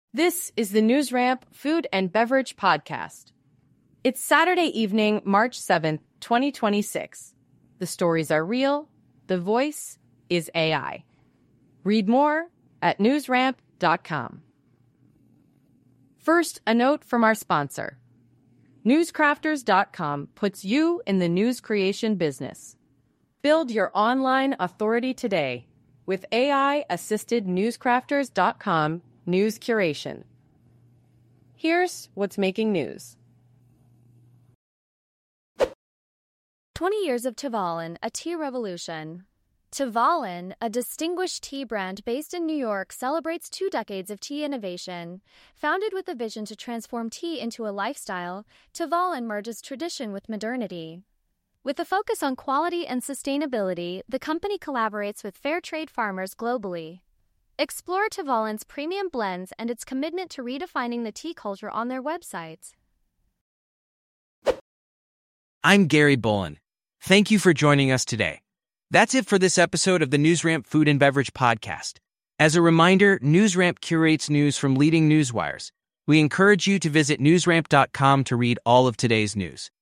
This is the NewsRamp Food and Beverage Podcast. It's Saturday evening, March 7th, 2026. The stories are real. The voice is AI. Read more at newsramp.com. First, a note from our sponsor. Newscrafters.com puts you in the news creation business. Build your online authority today with AI-assisted Newscrafters.com news curation. Here's what's making news. 20 years of Tavalen, a tea revolution. Tavalen, a distinguished tea brand based in New York, celebrates 2 decades of tea innovation. Founded with a vision to transform tea into a lifestyle, Tavalen merges tradition with modernity. With a focus on quality and sustainability, the company collaborates with fair trade farmers globally. Explore Tavalen's premium blends and its commitment to redefining the tea culture on their website. I'm Gary Bolin. Thank you for joining us today. That's it for this episode of the NewsRamp Food and Beverage Podcast. As a reminder, NewsRamp curates news from leading newswires. We encourage you to visit newsramp.com to read all of today's news.